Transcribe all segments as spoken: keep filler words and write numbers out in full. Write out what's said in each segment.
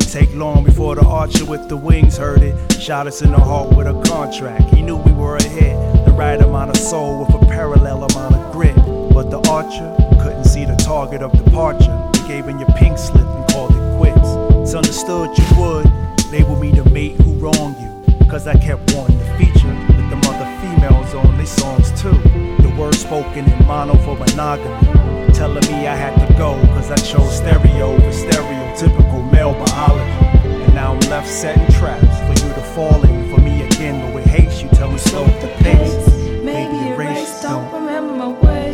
take long before the archer with the wings heard it. Shot us in the heart with a contract. He knew we were a hit, the right amount of soul with a parallel amount of grit. But the archer couldn't see the target of departure. He gave in your pink slip and called it quits. It's understood you would label me the mate who wronged you, cause I kept wanting to feature with the mother females on their songs too. The words spoken in mono for monogamy, telling me I had to go cause I chose stereo for stereotypical male biology. And now I'm left setting traps for you to fall in for me again, but with haste you tell me slow the pace. Maybe erase, don't remember my ways.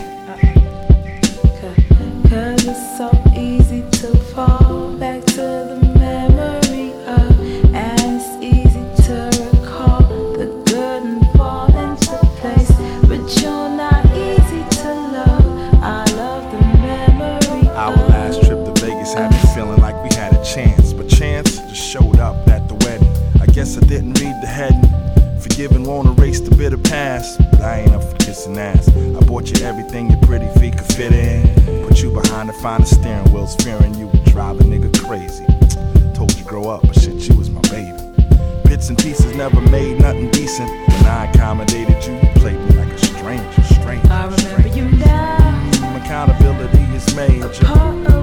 Cause it's so easy to fall back to the memory of, and it's easy to recall the good and fall into place. But you're not easy to love. I love the memory of. Our last trip to Vegas had me feeling like we had a chance, but chance just showed up at the wedding. I guess I didn't read the heading. Forgiving won't erase the bitter past, but I ain't up for kissing ass. I bought you everything your pretty feet could fit in. Put you behind the finest steering wheels, fearing you would drive a nigga crazy. Told you grow up, but shit, you was my baby. Bits and pieces never made nothing decent. When I accommodated you, you played me like a stranger, stranger. I remember you now. Mm, accountability is major. A part of